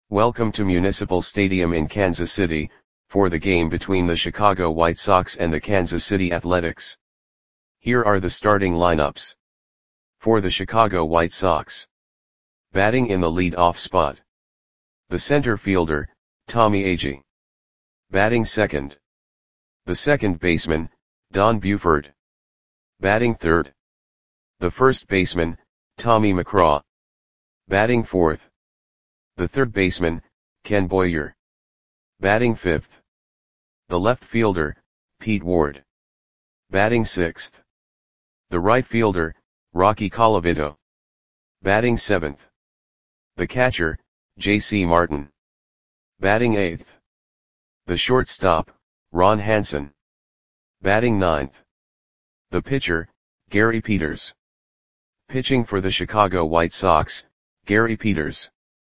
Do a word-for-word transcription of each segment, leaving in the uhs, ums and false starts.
Welcome to Municipal Stadium in Kansas City, for the game between the Chicago White Sox and the Kansas City Athletics. Here are the starting lineups. For the Chicago White Sox. Batting in the lead-off spot. The center fielder, Tommy Agee. Batting second. The second baseman, Don Buford. Batting third. The first baseman, Tommy McCraw. Batting fourth. The third baseman, Ken Boyer. Batting fifth. The left fielder, Pete Ward. Batting sixth. The right fielder, Rocky Colavito. Batting seventh. The catcher, J C Martin. Batting eighth. The shortstop, Ron Hansen. Batting ninth. The pitcher, Gary Peters. Pitching for the Chicago White Sox, Gary Peters.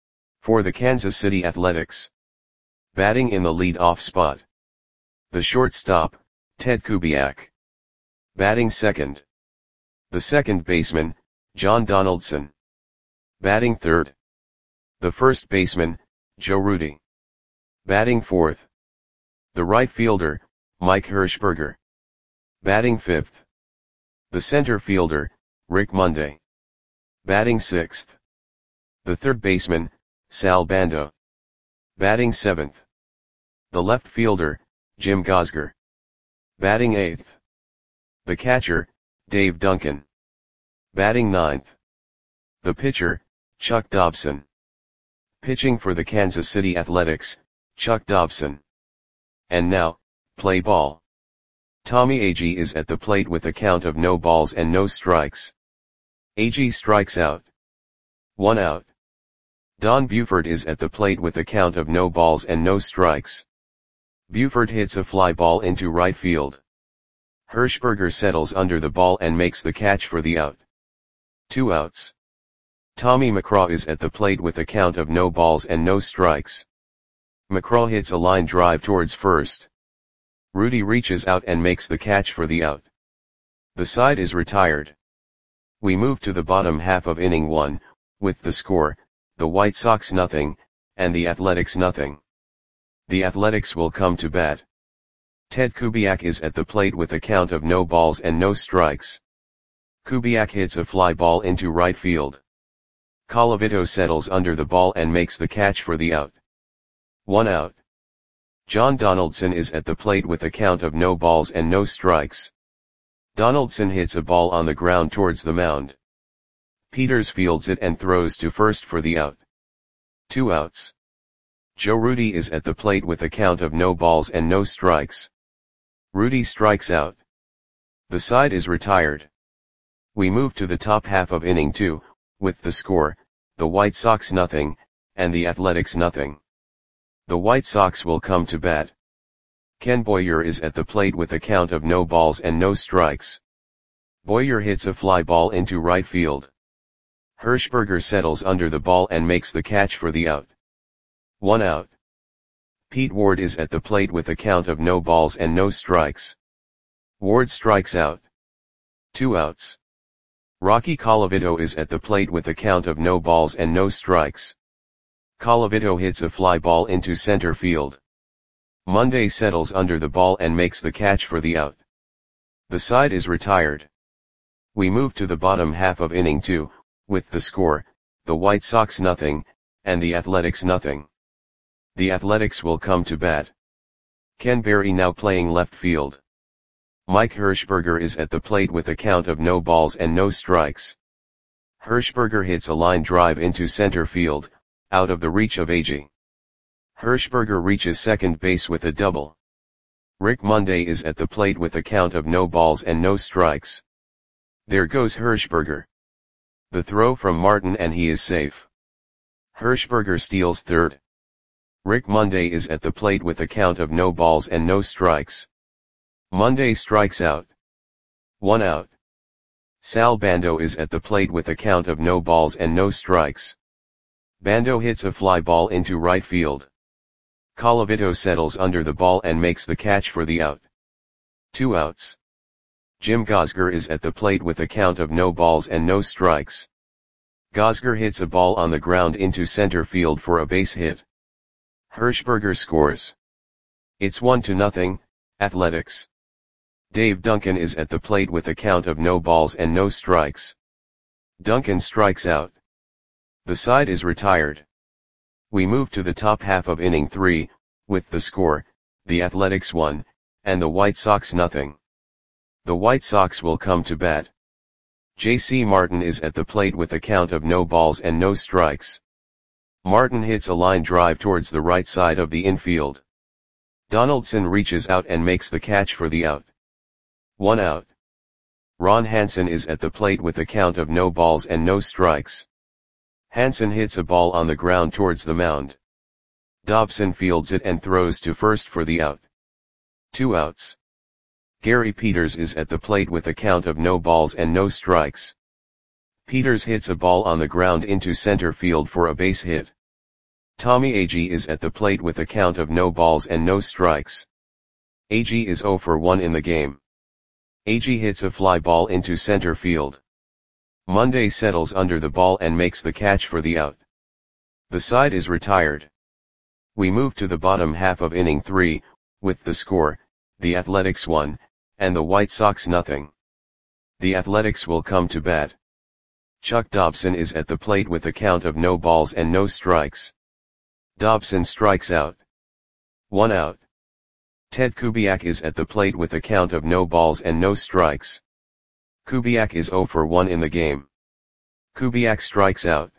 For the Kansas City Athletics. Batting in the lead-off spot. The shortstop, Ted Kubiak. Batting second. The second baseman, John Donaldson. Batting third. The first baseman, Joe Rudi. Batting fourth. The right fielder, Mike Hirschberger. Batting fifth. The center fielder, Rick Monday. Batting sixth. The third baseman, Sal Bando. Batting seventh. The left fielder, Jim Gosger. Batting eighth. The catcher, Dave Duncan. Batting ninth. The pitcher, Chuck Dobson. Pitching for the Kansas City Athletics, Chuck Dobson. And now, play ball. Tommy Agee is at the plate with a count of no balls and no strikes. Agee strikes out. One out. Don Buford is at the plate with a count of no balls and no strikes. Buford hits a fly ball into right field. Hirschberger settles under the ball and makes the catch for the out. Two outs. Tommy McCraw is at the plate with a count of no balls and no strikes. McCraw hits a line drive towards first. Rudi reaches out and makes the catch for the out. The side is retired. We move to the bottom half of inning one, with the score, the White Sox nothing, and the Athletics nothing. The Athletics will come to bat. Ted Kubiak is at the plate with a count of no balls and no strikes. Kubiak hits a fly ball into right field. Colavito settles under the ball and makes the catch for the out. One out. John Donaldson is at the plate with a count of no balls and no strikes. Donaldson hits a ball on the ground towards the mound. Peters fields it and throws to first for the out. Two outs. Joe Rudi is at the plate with a count of no balls and no strikes. Rudi strikes out. The side is retired. We move to the top half of inning two, with the score, the White Sox nothing, and the Athletics nothing. The White Sox will come to bat. Ken Boyer is at the plate with a count of no balls and no strikes. Boyer hits a fly ball into right field. Hirschberger settles under the ball and makes the catch for the out. One out. Pete Ward is at the plate with a count of no balls and no strikes. Ward strikes out. Two outs. Rocky Colavito is at the plate with a count of no balls and no strikes. Colavito hits a fly ball into center field. Monday settles under the ball and makes the catch for the out. The side is retired. We move to the bottom half of inning two, with the score, the White Sox nothing, and the Athletics nothing. The Athletics will come to bat. Ken Berry now playing left field. Mike Hirschberger is at the plate with a count of no balls and no strikes. Hirschberger hits a line drive into center field, out of the reach of Agee. Hirschberger reaches second base with a double. Rick Monday is at the plate with a count of no balls and no strikes. There goes Hirschberger. The throw from Martin and he is safe. Hirschberger steals third. Rick Monday is at the plate with a count of no balls and no strikes. Monday strikes out. One out. Sal Bando is at the plate with a count of no balls and no strikes. Bando hits a fly ball into right field. Colavito settles under the ball and makes the catch for the out. Two outs. Jim Gosger is at the plate with a count of no balls and no strikes. Gosger hits a ball on the ground into center field for a base hit. Hirschberger scores. It's one to nothing, Athletics. Dave Duncan is at the plate with a count of no balls and no strikes. Duncan strikes out. The side is retired. We move to the top half of inning three, with the score, the Athletics one, and the White Sox nothing. The White Sox will come to bat. J C Martin is at the plate with a count of no balls and no strikes. Martin hits a line drive towards the right side of the infield. Donaldson reaches out and makes the catch for the out. One out. Ron Hansen is at the plate with a count of no balls and no strikes. Hansen hits a ball on the ground towards the mound. Dobson fields it and throws to first for the out. Two outs. Gary Peters is at the plate with a count of no balls and no strikes. Peters hits a ball on the ground into center field for a base hit. Tommy Agee is at the plate with a count of no balls and no strikes. Agee is zero for one in the game. Agee hits a fly ball into center field. Monday settles under the ball and makes the catch for the out. The side is retired. We move to the bottom half of inning three, with the score, the Athletics one, and the White Sox nothing. The Athletics will come to bat. Chuck Dobson is at the plate with a count of no balls and no strikes. Dobson strikes out. One out. Ted Kubiak is at the plate with a count of no balls and no strikes. Kubiak is zero for one in the game. Kubiak strikes out.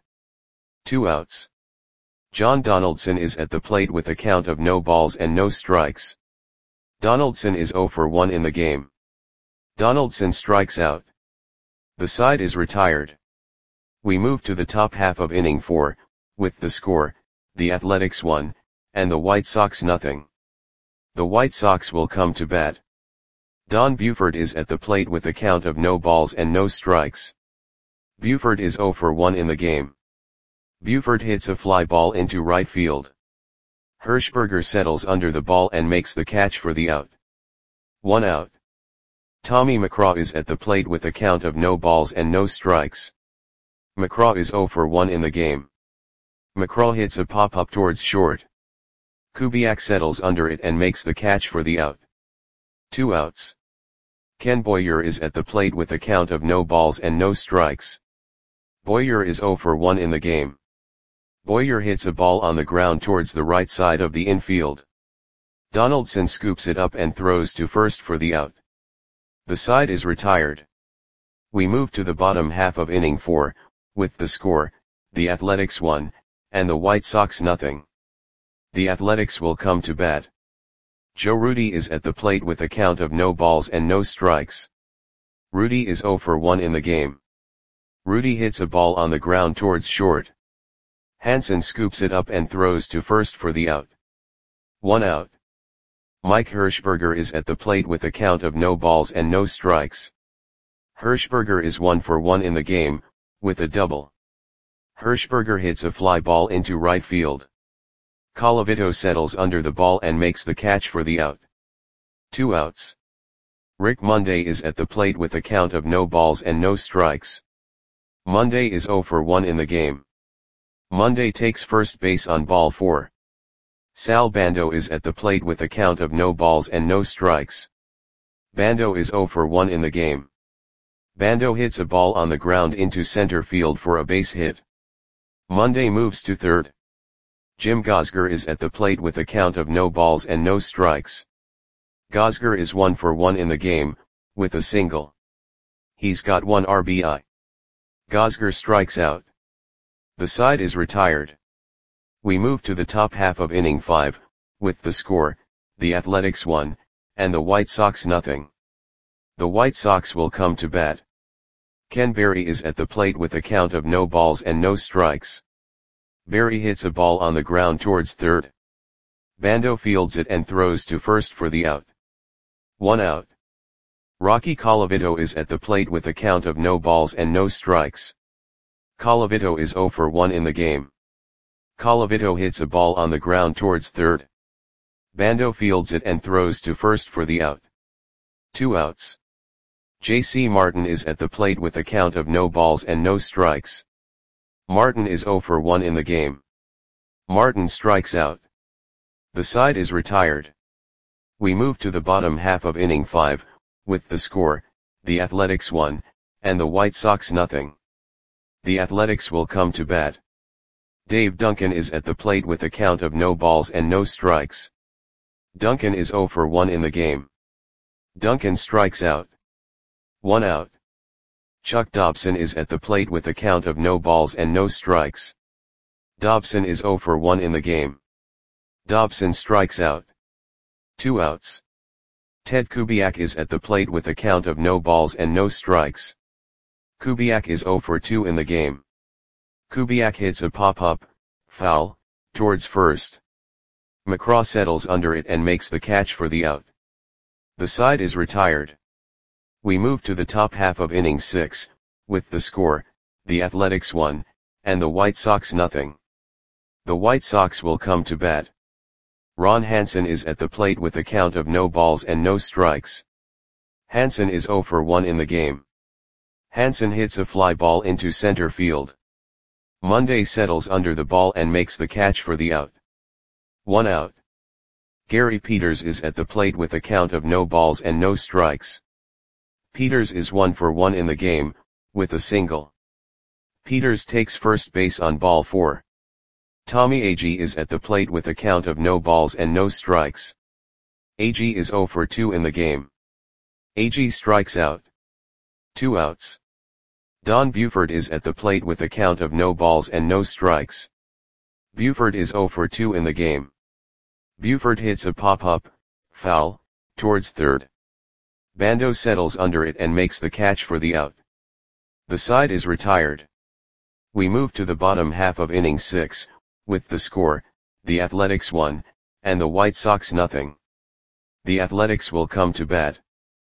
Two outs. John Donaldson is at the plate with a count of no balls and no strikes. Donaldson is zero for one in the game. Donaldson strikes out. The side is retired. We move to the top half of inning four, with the score, the Athletics one, and the White Sox nothing. The White Sox will come to bat. Don Buford is at the plate with a count of no balls and no strikes. Buford is zero for one in the game. Buford hits a fly ball into right field. Hirschberger settles under the ball and makes the catch for the out. One out. Tommy McCraw is at the plate with a count of no balls and no strikes. McCraw is zero for one in the game. McCraw hits a pop-up towards short. Kubiak settles under it and makes the catch for the out. Two outs. Ken Boyer is at the plate with a count of no balls and no strikes. Boyer is zero for one in the game. Boyer hits a ball on the ground towards the right side of the infield. Donaldson scoops it up and throws to first for the out. The side is retired. We move to the bottom half of inning four, with the score, the Athletics one, and the White Sox nothing. The Athletics will come to bat. Joe Rudi is at the plate with a count of no balls and no strikes. Rudi is zero for one in the game. Rudi hits a ball on the ground towards short. Hansen scoops it up and throws to first for the out. One out. Mike Hirschberger is at the plate with a count of no balls and no strikes. Hirschberger is one for one in the game, with a double. Hirschberger hits a fly ball into right field. Colavito settles under the ball and makes the catch for the out. Two outs. Rick Monday is at the plate with a count of no balls and no strikes. Monday is zero for one in the game. Monday takes first base on ball four. Sal Bando is at the plate with a count of no balls and no strikes. Bando is zero for one in the game. Bando hits a ball on the ground into center field for a base hit. Monday moves to third. Jim Gosger is at the plate with a count of no balls and no strikes. Gosger is one for one in the game, with a single. He's got one R B I. Gosger strikes out. The side is retired. We move to the top half of inning five, with the score, the Athletics one, and the White Sox nothing. The White Sox will come to bat. Ken Berry is at the plate with a count of no balls and no strikes. Berry hits a ball on the ground towards third. Bando fields it and throws to first for the out. One out. Rocky Colavito is at the plate with a count of no balls and no strikes. Colavito is zero for one in the game. Colavito hits a ball on the ground towards third. Bando fields it and throws to first for the out. Two outs. J C Martin is at the plate with a count of no balls and no strikes. Martin is zero for one in the game. Martin strikes out. The side is retired. We move to the bottom half of inning five, with the score, the Athletics one, and the White Sox nothing. The Athletics will come to bat. Dave Duncan is at the plate with a count of no balls and no strikes. Duncan is zero for one in the game. Duncan strikes out. One out. Chuck Dobson is at the plate with a count of no balls and no strikes. Dobson is zero for one in the game. Dobson strikes out. Two outs. Ted Kubiak is at the plate with a count of no balls and no strikes. Kubiak is zero for two in the game. Kubiak hits a pop-up, foul, towards first. McCraw settles under it and makes the catch for the out. The side is retired. We move to the top half of inning six, with the score, the Athletics one, and the White Sox nothing. The White Sox will come to bat. Ron Hansen is at the plate with a count of no balls and no strikes. Hansen is zero for one in the game. Hansen hits a fly ball into center field. Monday settles under the ball and makes the catch for the out. One out. Gary Peters is at the plate with a count of no balls and no strikes. Peters is one for one in the game, with a single. Peters takes first base on ball four. Tommy Agee is at the plate with a count of no balls and no strikes. Agee is zero for two in the game. Agee strikes out. Two outs. Don Buford is at the plate with a count of no balls and no strikes. Buford is zero for two in the game. Buford hits a pop-up, foul, towards third. Bando settles under it and makes the catch for the out. The side is retired. We move to the bottom half of inning six, with the score, the Athletics one, and the White Sox nothing. The Athletics will come to bat.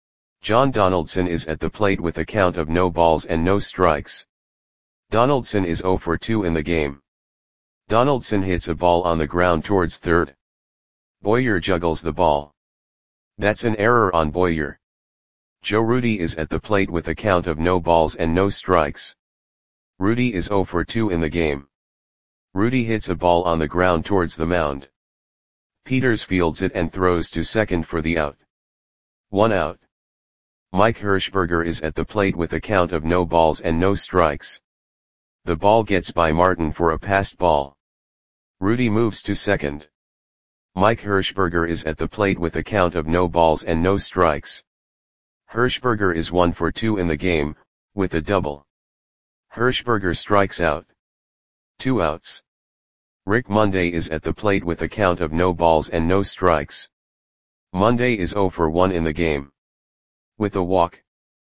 John Donaldson is at the plate with a count of no balls and no strikes. Donaldson is zero for two in the game. Donaldson hits a ball on the ground towards third. Boyer juggles the ball. That's an error on Boyer. Joe Rudi is at the plate with a count of no balls and no strikes. Rudi is zero for two in the game. Rudi hits a ball on the ground towards the mound. Peters fields it and throws to second for the out. One out. Mike Hirschberger is at the plate with a count of no balls and no strikes. The ball gets by Martin for a passed ball. Rudi moves to second. Mike Hirschberger is at the plate with a count of no balls and no strikes. Hirschberger is one for two in the game, with a double. Hirschberger strikes out. Two outs. Rick Monday is at the plate with a count of no balls and no strikes. Monday is zero for one in the game. With a walk.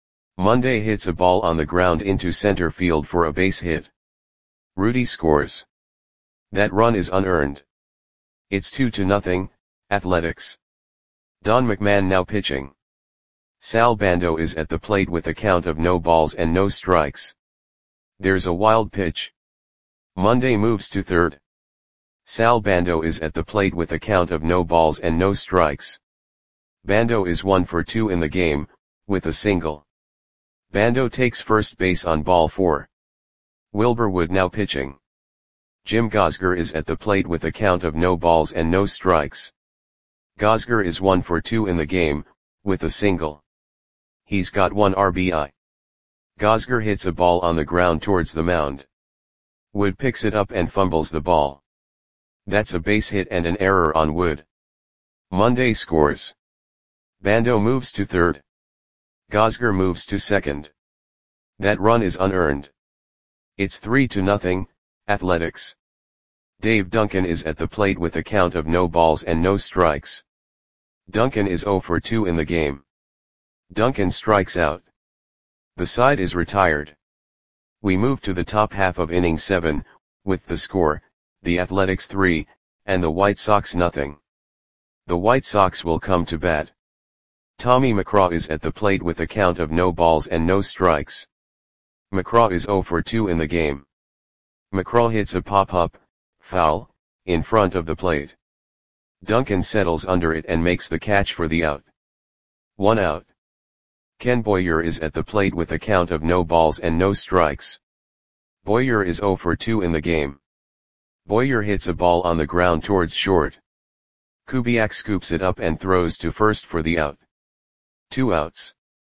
Monday hits a ball on the ground into center field for a base hit. Rudi scores. That run is unearned. It's two to nothing, Athletics. Don McMahon now pitching. Sal Bando is at the plate with a count of no balls and no strikes. There's a wild pitch. Monday moves to third. Sal Bando is at the plate with a count of no balls and no strikes. Bando is one for two in the game, with a single. Bando takes first base on ball four. Wilbur Wood now pitching. Jim Gosger is at the plate with a count of no balls and no strikes. Gosger is one for two in the game, with a single. He's got one R B I. Gosger hits a ball on the ground towards the mound. Wood picks it up and fumbles the ball. That's a base hit and an error on Wood. Monday scores. Bando moves to third. Gosger moves to second. That run is unearned. It's three to nothing, Athletics. Dave Duncan is at the plate with a count of no balls and no strikes. Duncan is zero for two in the game. Duncan strikes out. The side is retired. We move to the top half of inning seven, with the score, the Athletics three, and the White Sox nothing. The White Sox will come to bat. Tommy McCraw is at the plate with a count of no balls and no strikes. McCraw is zero for two in the game. McCraw hits a pop-up, foul, in front of the plate. Duncan settles under it and makes the catch for the out. One out. Ken Boyer is at the plate with a count of no balls and no strikes. Boyer is zero for two in the game. Boyer hits a ball on the ground towards short. Kubiak scoops it up and throws to first for the out. Two outs.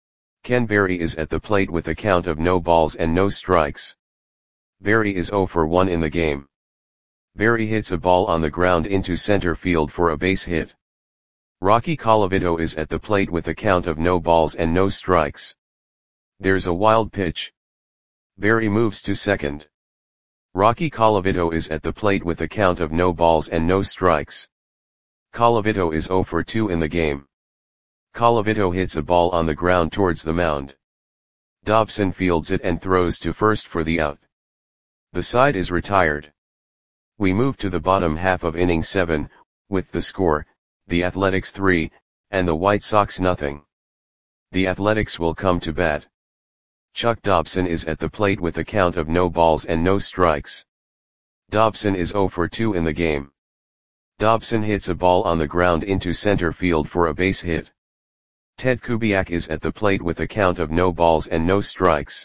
Ken Berry is at the plate with a count of no balls and no strikes. Berry is zero for one in the game. Berry hits a ball on the ground into center field for a base hit. Rocky Colavito is at the plate with a count of no balls and no strikes. There's a wild pitch. Berry moves to second. Rocky Colavito is at the plate with a count of no balls and no strikes. Colavito is zero for two in the game. Colavito hits a ball on the ground towards the mound. Dobson fields it and throws to first for the out. The side is retired. We move to the bottom half of inning seven, with the score, the Athletics three, and the White Sox nothing. The Athletics will come to bat. Chuck Dobson is at the plate with a count of no balls and no strikes. Dobson is zero for two in the game. Dobson hits a ball on the ground into center field for a base hit. Ted Kubiak is at the plate with a count of no balls and no strikes.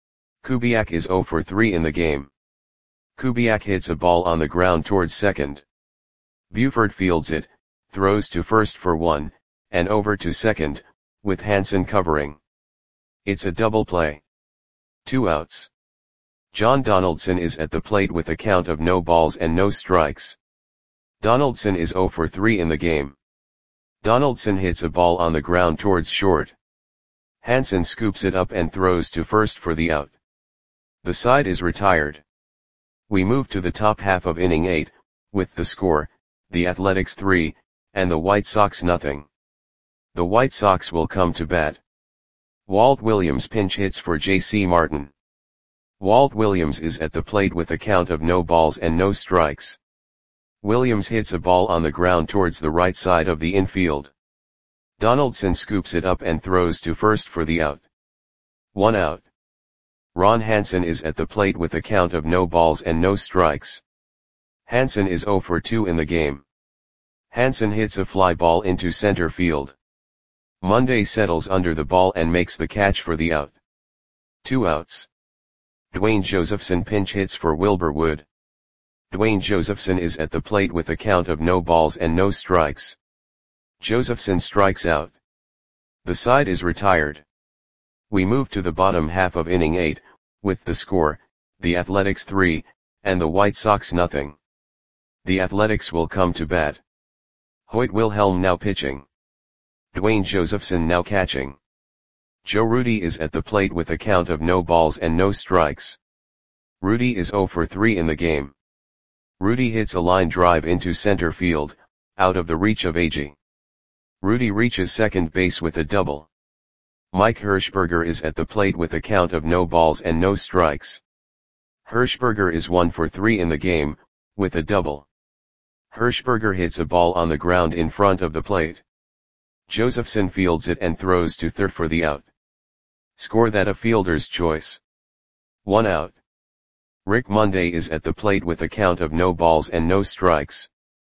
Kubiak is zero for three in the game. Kubiak hits a ball on the ground towards second. Buford fields it, throws to first for one, and over to second, with Hansen covering. It's a double play. Two outs. John Donaldson is at the plate with a count of no balls and no strikes. Donaldson is zero for three in the game. Donaldson hits a ball on the ground towards short. Hansen scoops it up and throws to first for the out. The side is retired. We move to the top half of inning eight, with the score, the Athletics three, and the White Sox nothing. The White Sox will come to bat. Walt Williams pinch hits for J C Martin. Walt Williams is at the plate with a count of no balls and no strikes. Williams hits a ball on the ground towards the right side of the infield. Donaldson scoops it up and throws to first for the out. One out. Ron Hansen is at the plate with a count of no balls and no strikes. Hansen is zero for two in the game. Hansen hits a fly ball into center field. Monday settles under the ball and makes the catch for the out. Two outs. Dwayne Josephson pinch hits for Wilbur Wood. Dwayne Josephson is at the plate with a count of no balls and no strikes. Josephson strikes out. The side is retired. We move to the bottom half of inning eight, with the score, the Athletics three, and the White Sox nothing. The Athletics will come to bat. Hoyt Wilhelm now pitching. Dwayne Josephson now catching. Joe Rudy is at the plate with a count of no balls and no strikes. Rudy is zero for three in the game. Rudy hits a line drive into center field, out of the reach of Agee. Rudy reaches second base with a double. Mike Hirschberger is at the plate with a count of no balls and no strikes. Hirschberger is one for three in the game, with a double. Hirschberger hits a ball on the ground in front of the plate. Josephson fields it and throws to third for the out. Score that a fielder's choice. One out. Rick Monday is at the plate with a count of no balls and no strikes.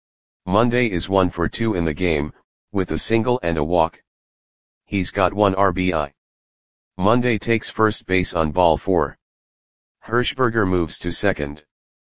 Monday is one for two in the game, with a single and a walk. He's got one R B I. Monday takes first base on ball four. Hirschberger moves to second.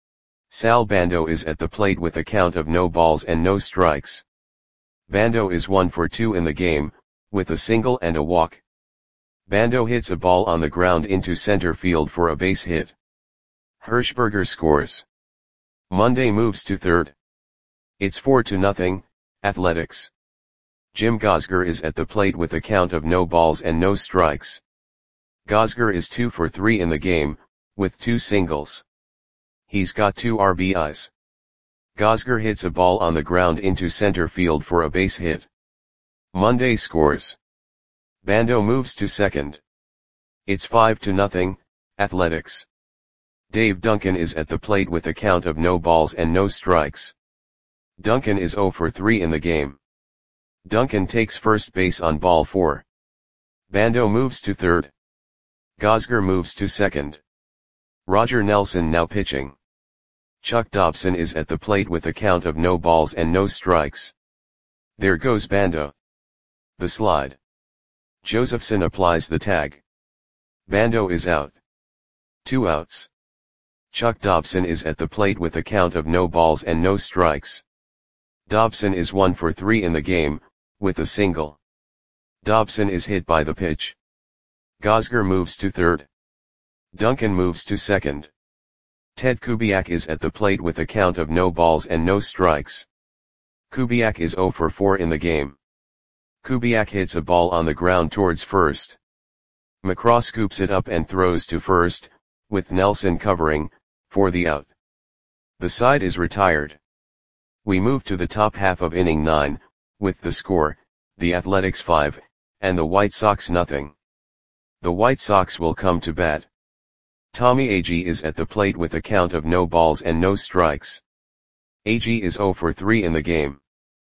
Sal Bando is at the plate with a count of no balls and no strikes. Bando is one for two in the game, with a single and a walk. Bando hits a ball on the ground into center field for a base hit. Hirschberger scores. Monday moves to third. It's four to nothing, Athletics. Jim Gosger is at the plate with a count of no balls and no strikes. Gosger is two for three in the game, with two singles. He's got two R B Is. Gosger hits a ball on the ground into center field for a base hit. Monday scores. Bando moves to second. It's five to nothing, Athletics. Dave Duncan is at the plate with a count of no balls and no strikes. Duncan is zero for three in the game. Duncan takes first base on ball four. Bando moves to third. Gosger moves to second. Roger Nelson now pitching. Chuck Dobson is at the plate with a count of no balls and no strikes. There goes Bando. The slide. Josephson applies the tag. Bando is out. Two outs. Chuck Dobson is at the plate with a count of no balls and no strikes. Dobson is one for three in the game, with a single. Dobson is hit by the pitch. Gosger moves to third. Duncan moves to second. Ted Kubiak is at the plate with a count of no balls and no strikes. Kubiak is zero for four in the game. Kubiak hits a ball on the ground towards first. McCraw scoops it up and throws to first, with Nelson covering, for the out. The side is retired. We move to the top half of inning nine, with the score, the Athletics five, and the White Sox nothing. The White Sox will come to bat. Tommy Agee is at the plate with a count of no balls and no strikes. Agee is zero for three in the game.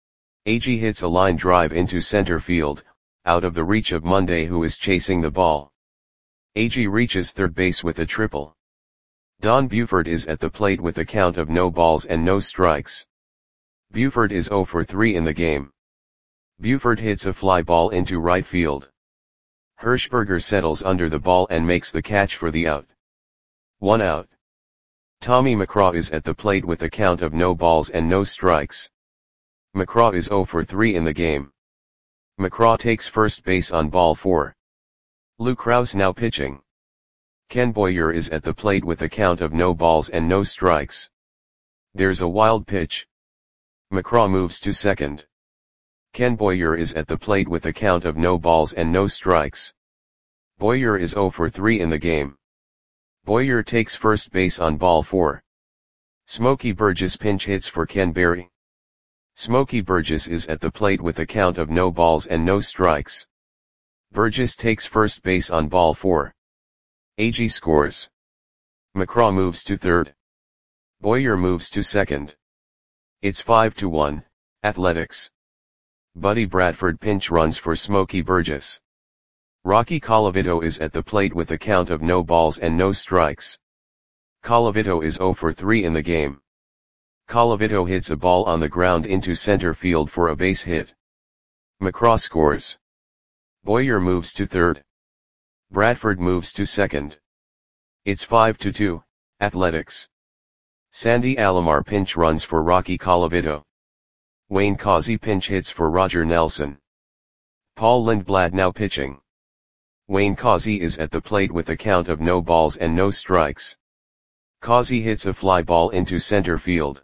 Agee hits a line drive into center field, out of the reach of Monday, who is chasing the ball. Agee reaches third base with a triple. Don Buford is at the plate with a count of no balls and no strikes. Buford is zero for three in the game. Buford hits a fly ball into right field. Hirschberger settles under the ball and makes the catch for the out. One out. Tommy McCraw is at the plate with a count of no balls and no strikes. McCraw is zero for three in the game. McCraw takes first base on ball four. Lou Krause now pitching. Ken Boyer is at the plate with a count of no balls and no strikes. There's a wild pitch. McCraw moves to second. Ken Boyer is at the plate with a count of no balls and no strikes. Boyer is zero for three in the game. Boyer takes first base on ball four. Smokey Burgess pinch hits for Ken Berry. Smokey Burgess is at the plate with a count of no balls and no strikes. Burgess takes first base on ball four. Agee scores. McCraw moves to third. Boyer moves to second. It's five to one, Athletics. Buddy Bradford pinch runs for Smokey Burgess. Rocky Colavito is at the plate with a count of no balls and no strikes. Colavito is zero for three in the game. Colavito hits a ball on the ground into center field for a base hit. McCraw scores. Boyer moves to third. Bradford moves to second. It's five to two, Athletics. Sandy Alomar pinch runs for Rocky Colavito. Wayne Causey pinch hits for Roger Nelson. Paul Lindblad now pitching. Wayne Causey is at the plate with a count of no balls and no strikes. Causey hits a fly ball into center field.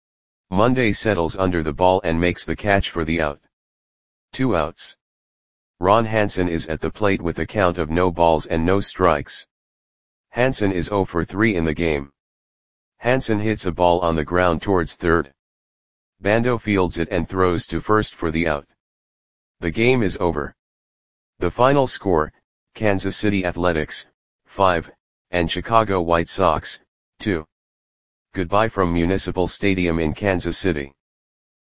Monday settles under the ball and makes the catch for the out. Two outs. Ron Hansen is at the plate with a count of no balls and no strikes. Hansen is zero for three in the game. Hansen hits a ball on the ground towards third. Bando fields it and throws to first for the out. The game is over. The final score, Kansas City Athletics, five, and Chicago White Sox, two. Goodbye from Municipal Stadium in Kansas City.